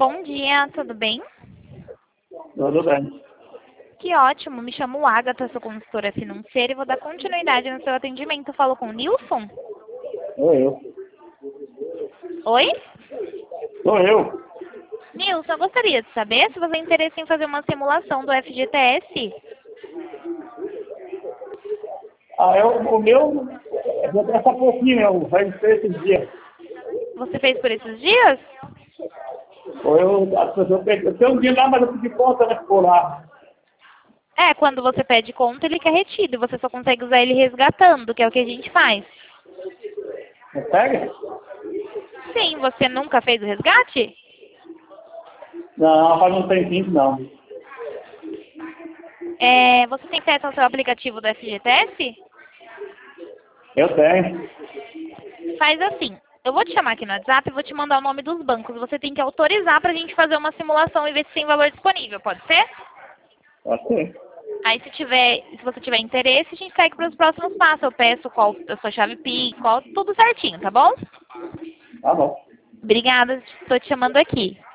Bom dia, tudo bem? Tudo bem. Que ótimo, me chamo Agatha, sou consultora financeira e vou dar continuidade no seu atendimento. Falo com o Nilson? Sou eu. Oi? Sou eu. Nilson, eu gostaria de saber se você tem interesse em fazer uma simulação do FGTS. O meu, vou passar pouquinho, vai ser esses dias. Você fez por esses dias? Eu tenho um dia lá, mas eu pedi conta, né, por lá. É, quando você pede conta, ele quer retido. Você só consegue usar ele resgatando, que é o que a gente faz. Não pega? Sim, você nunca fez o resgate? Não, faz um tempinho, não. Você tem acesso ao seu aplicativo do FGTS? Eu tenho. Faz assim. Eu vou te chamar aqui no WhatsApp e vou te mandar o nome dos bancos. Você tem que autorizar para a gente fazer uma simulação e ver se tem valor disponível, pode ser? Pode ser. Aí se você tiver interesse, a gente segue para os próximos passos. Eu peço qual a sua chave PIN, tudo certinho, tá bom? Tá bom. Obrigada, estou te chamando aqui.